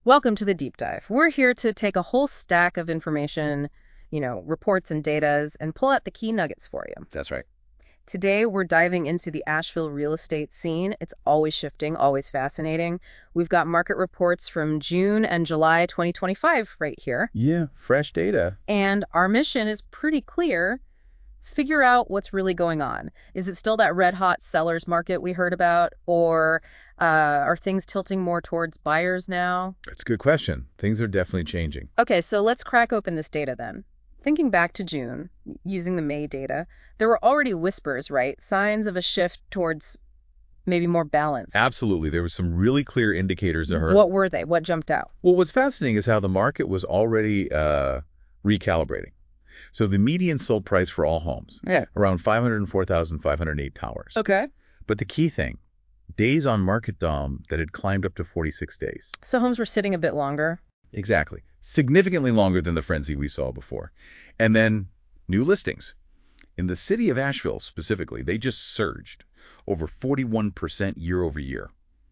Welcome to the deep dive. We're here to take a whole stack of information, reports and datas, and pull out the key nuggets for you. That's right. Today, we're diving into the Asheville real estate scene. It's always shifting, always fascinating. We've got market reports from June and July 2025 right here. Yeah, fresh data. And our mission is pretty clear. Figure out what's really going on. Is it still that red hot sellers market we heard about, or are things tilting more towards buyers now? That's a good question. Things are definitely changing. Okay, so let's crack open this data then. Thinking back to June, using the May data, there were already whispers, right? Signs of a shift towards maybe more balance. Absolutely. There were some really clear indicators of her. What were they? What jumped out? Well, what's fascinating is how the market was already recalibrating. So the median sold price for all homes, around 504,508 towers. Okay. But the key thing, days on market, Dom, that had climbed up to 46 days. So homes were sitting a bit longer. Exactly. Significantly longer than the frenzy we saw before. And then new listings. In the city of Asheville specifically, they just surged over 41% year over year.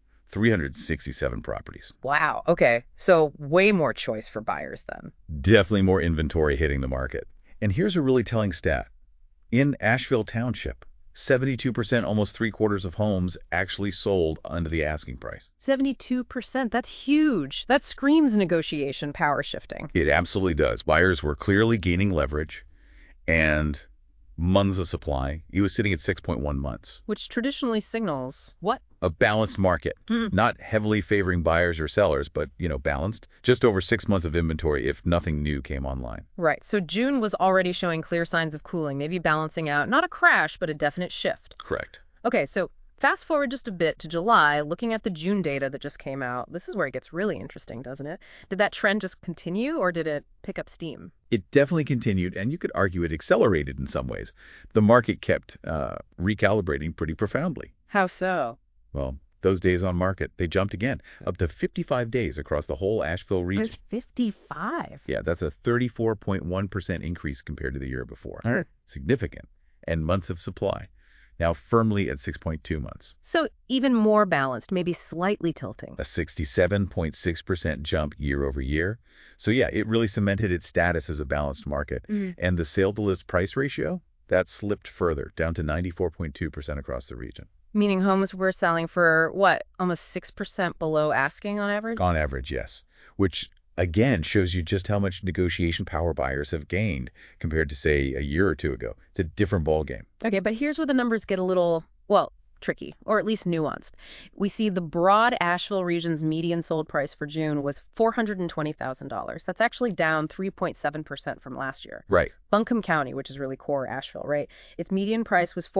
367 properties. Wow. Okay. So way more choice for buyers then. Definitely more inventory hitting the market. And here's a really telling stat. In Asheville Township, 72%, almost three-quarters of homes actually sold under the asking price. 72%. That's huge. That screams negotiation power shifting. It absolutely does. Buyers were clearly gaining leverage and months of supply. He was sitting at 6.1 months. Which traditionally signals what? A balanced market, not heavily favoring buyers or sellers, but, balanced. Just over 6 months of inventory if nothing new came online. Right. So June was already showing clear signs of cooling, maybe balancing out, not a crash, but a definite shift. Correct. Okay, so fast forward just a bit to July, looking at the June data that just came out. This is where it gets really interesting, doesn't it? Did that trend just continue or did it pick up steam? It definitely continued, and you could argue it accelerated in some ways. The market kept recalibrating pretty profoundly. How so? Well, those days on market, they jumped again, up to 55 days across the whole Asheville region. There's 55. Yeah, that's a 34.1% increase compared to the year before. Significant. And months of supply, now firmly at 6.2 months. So even more balanced, maybe slightly tilting. A 67.6% jump year over year. So yeah, it really cemented its status as a balanced market. And the sale-to-list price ratio, that slipped further, down to 94.2% across the region. Meaning homes were selling for, what, almost 6% below asking on average? On average, yes. Which, again, shows you just how much negotiation power buyers have gained compared to, say, a year or two ago. It's a different ballgame. Okay, but here's where the numbers get a little, well, tricky, or at least nuanced. We see the broad Asheville region's median sold price for June was $420,000. That's actually down 3.7% from last year. Right. Buncombe County, which is really core Asheville, right? Its median price was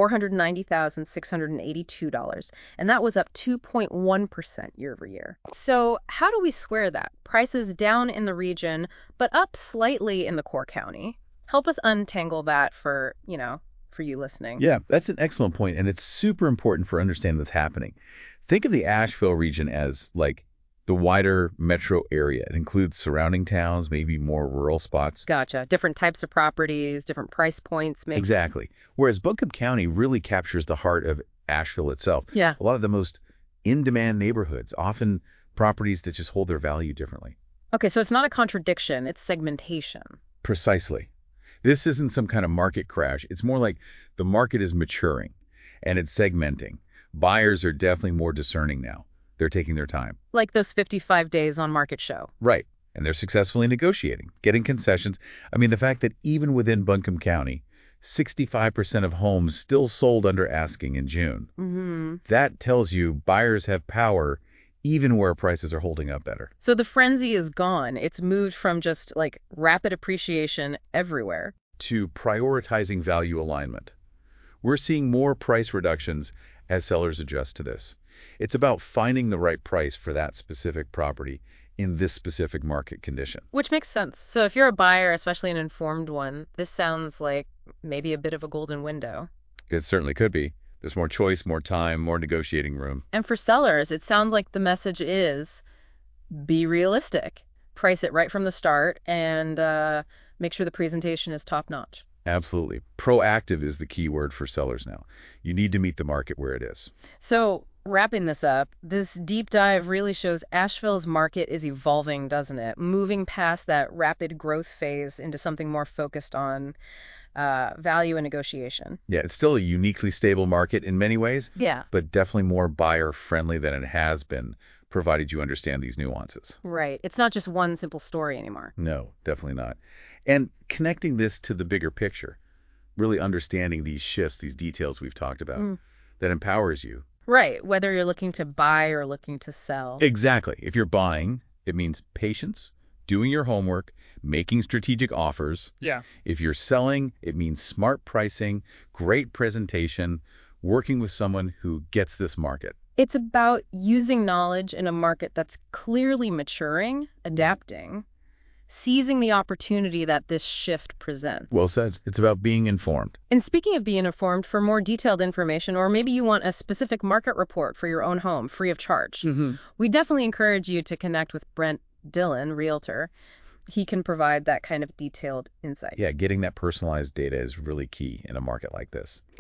$490,682, and that was up 2.1% year over year. So how do we square that? Prices down in the region, but up slightly in the core county. Help us untangle that for you listening. Yeah, that's an excellent point, and it's super important for understanding what's happening. Think of the Asheville region as like the wider metro area. It includes surrounding towns, maybe more rural spots. Gotcha. Different types of properties, different price points. Maybe. Exactly. Whereas Buncombe County really captures the heart of Asheville itself. Yeah. A lot of the most in-demand neighborhoods, often properties that just hold their value differently. Okay, so it's not a contradiction, it's segmentation. Precisely. This isn't some kind of market crash. It's more like the market is maturing and it's segmenting. Buyers are definitely more discerning now. They're taking their time. Like those 55 days on market show. Right. And they're successfully negotiating, getting concessions. I mean, the fact that even within Buncombe County, 65% of homes still sold under asking in June. That tells you buyers have power even where prices are holding up better. So the frenzy is gone. It's moved from just like rapid appreciation everywhere to prioritizing value alignment. We're seeing more price reductions as sellers adjust to this. It's about finding the right price for that specific property in this specific market condition. Which makes sense. So if you're a buyer, especially an informed one, this sounds like maybe a bit of a golden window. It certainly could be. There's more choice, more time, more negotiating room. And for sellers, it sounds like the message is be realistic. Price it right from the start and make sure the presentation is top notch. Absolutely. Proactive is the key word for sellers now. You need to meet the market where it is. So Wrapping this up, this deep dive really shows Asheville's market is evolving, doesn't it? Moving past that rapid growth phase into something more focused on value and negotiation. Yeah, it's still a uniquely stable market in many ways, Yeah. but definitely more buyer-friendly than it has been, provided you understand these nuances. Right. It's not just one simple story anymore. No, definitely not. And connecting this to the bigger picture, really understanding these shifts, these details we've talked about, that empowers you. Right. Whether you're looking to buy or looking to sell. Exactly. If you're buying, it means patience, doing your homework, making strategic offers. Yeah. If you're selling, it means smart pricing, great presentation, working with someone who gets this market. It's about using knowledge in a market that's clearly maturing, adapting, seizing the opportunity that this shift presents. Well said. It's about being informed. And speaking of being informed, for more detailed information, or maybe you want a specific market report for your own home, free of charge, we definitely encourage you to connect with Brent Dillon, Realtor. He can provide that kind of detailed insight. Yeah, getting that personalized data is really key in a market like this.